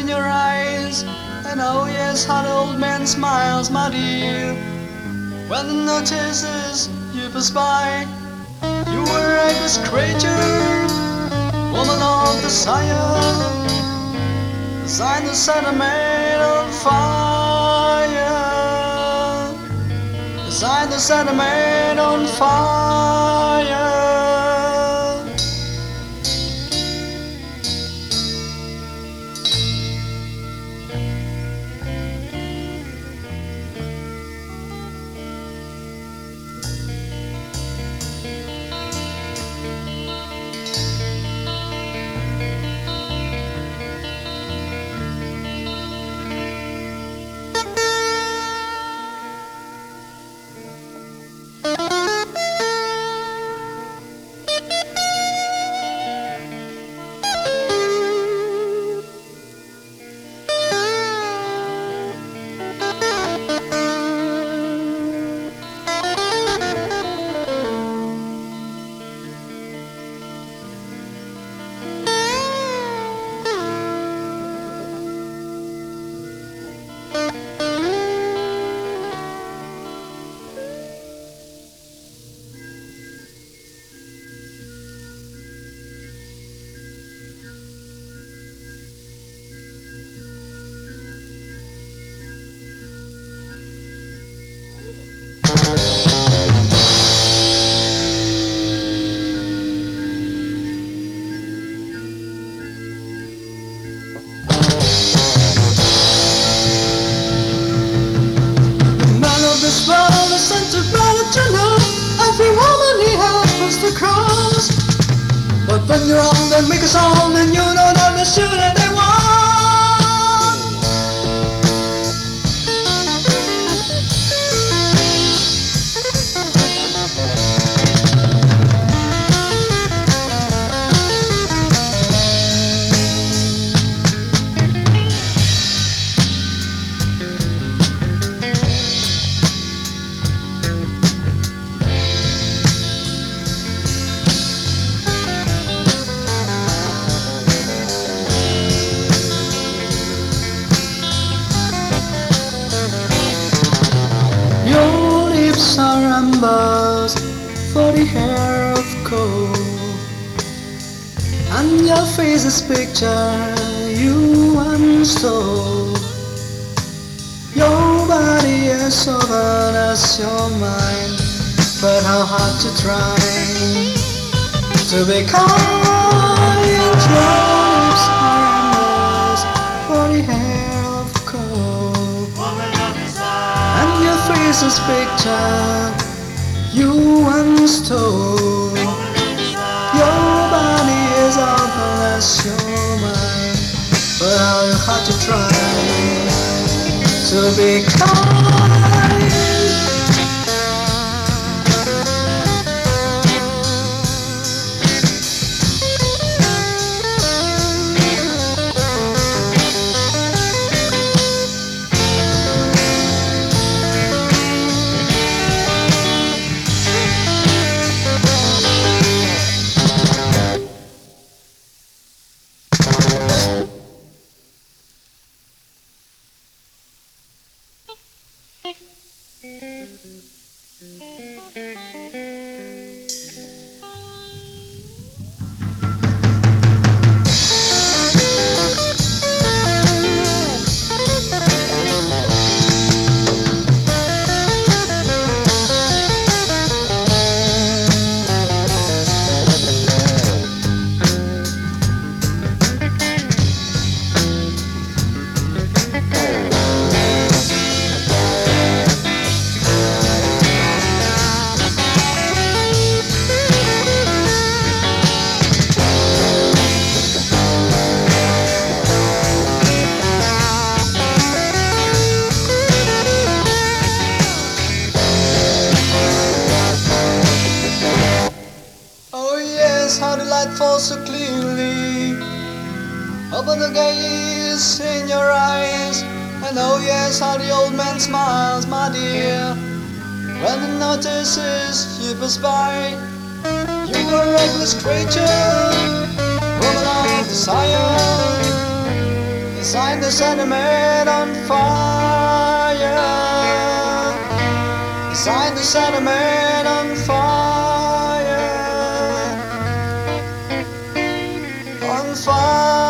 in your eyes. And oh yes, how the old man smiles, my dear, when he notices you pass by. You were a reckless creature, woman of desire, designed to set a man on fire, designed to set a man on fire. This world is sent to brother to know. Every woman he has to cross. But when you're on the make a song and you don't understand that they want. Your lips are ambers for the hair of coal, and your face is picture you once stole. Your body is so bad as your mind, but how hard to try to be kind. Your lips are ambers for the hair of coal, and your face is picture you once stole. Your body is all as your mind, but how you hard to try to be kind. How the light falls so clearly upon the gaze in your eyes. And oh yes, how the old man smiles, my dear, when he notices you pass by. You were a reckless creature, woman of desire, desire Sign the sentiment on fire. Sign the sentiment on fire. On fire.